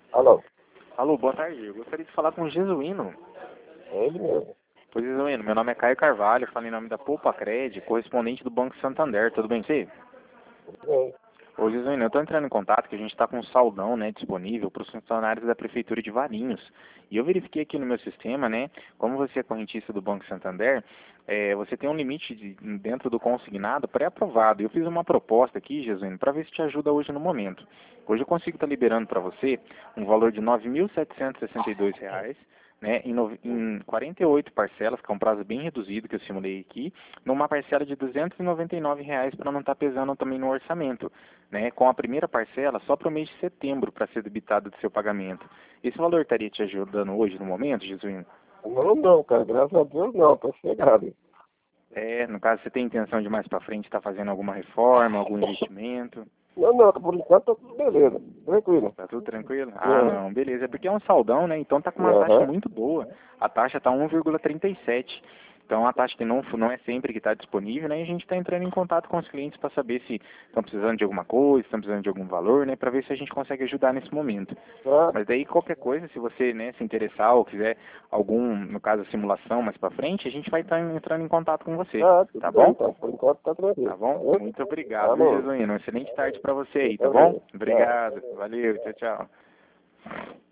Alô? Alô, boa tarde. Eu gostaria de falar com o Jesuíno. É ele mesmo. Pois, Jesuíno, meu nome é Caio Carvalho, falo em nome da Poupa Cred, correspondente do Banco Santander. Tudo bem com você? Tudo bem. Ô, Jesuíno, eu estou entrando em contato que a gente está com um saldão, né, disponível para os funcionários da Prefeitura de Valinhos. E eu verifiquei aqui no meu sistema, né, como você é correntista do Banco Santander, você tem um limite dentro do consignado pré-aprovado. Eu fiz uma proposta aqui, Jesuíno, para ver se te ajuda hoje no momento. Hoje eu consigo estar liberando para você um valor de R$ 9.762, né, em 48 parcelas, que é um prazo bem reduzido que eu simulei aqui, numa parcela de R$ 299 para não estar pesando também no orçamento, né, com a primeira parcela só para o mês de setembro para ser debitado do seu pagamento. Esse valor estaria te ajudando hoje no momento, Jesuíno? Não, cara. Graças a Deus não. Tô chegado. No caso, você tem intenção de mais para frente estar fazendo alguma reforma, algum investimento? Não. Por enquanto tá tudo beleza. Tranquilo. Tá tudo tranquilo? Ah, Aham. não, beleza. É porque é um saldão, né? Então tá com uma taxa Aham. muito boa. A taxa tá 1,37. Então a taxa que não é sempre que está disponível, né? E a gente está entrando em contato com os clientes para saber se estão precisando de alguma coisa, estão precisando de algum valor, né? Para ver se a gente consegue ajudar nesse momento. Tá. Mas daí qualquer coisa, se você, né, se interessar ou quiser algum, no caso, simulação mais para frente, a gente vai estar entrando em contato com você, Tá, tá tudo bem, bom? então. Por enquanto tá Tá tranquilo. Tá bom? bom? Muito obrigado, viu, Alô? Jesuíno? Uma excelente tarde para você Você aí, tá bom? também. Tchau. Obrigado. Valeu, tchau, tchau.